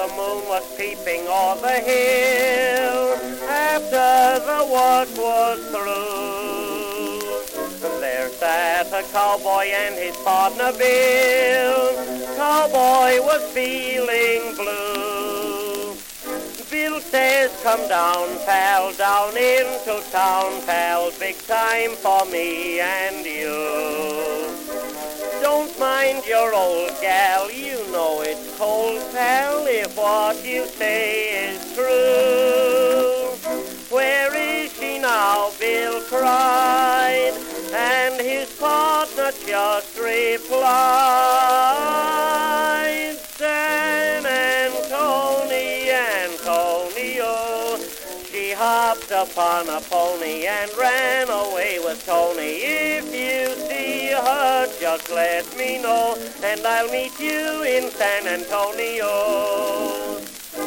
the moon was peeping o'er the hill after the work was through. There sat a cowboy and his partner Bill. Cowboy was feeling blue. Bill says, come down, pal, down into town, pal, big time for me and you. Don't mind your old gal, you know it's cold, pal, if what you say is true. Where is she now, Bill cried, and his partner just replied, San Antonio. She hopped upon a pony and ran away with Tony. If you see her, just let me know, and I'll meet you in San Antonio.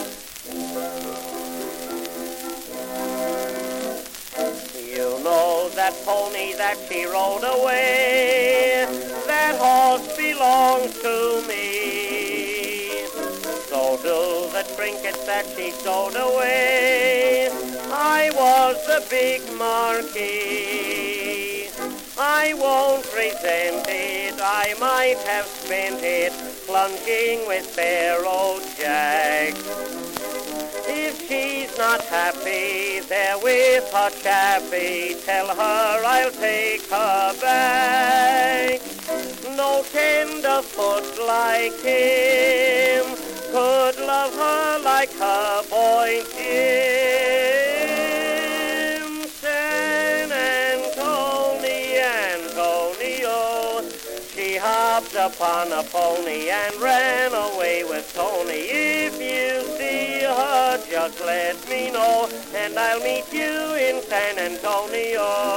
You know that pony that she rode away, that horse belongs to me. So do the trinkets that she stowed away. I was the big marquis. I won't resent it, I might have spent it plunging with fair old Jack. If she's not happy there with her chappie, tell her I'll take her back. No tenderfoot like him could love her like her boy Jim. San Antonio, she hopped upon a pony and ran away with Tony. If you see her, just let me know, and I'll meet you in San Antonio.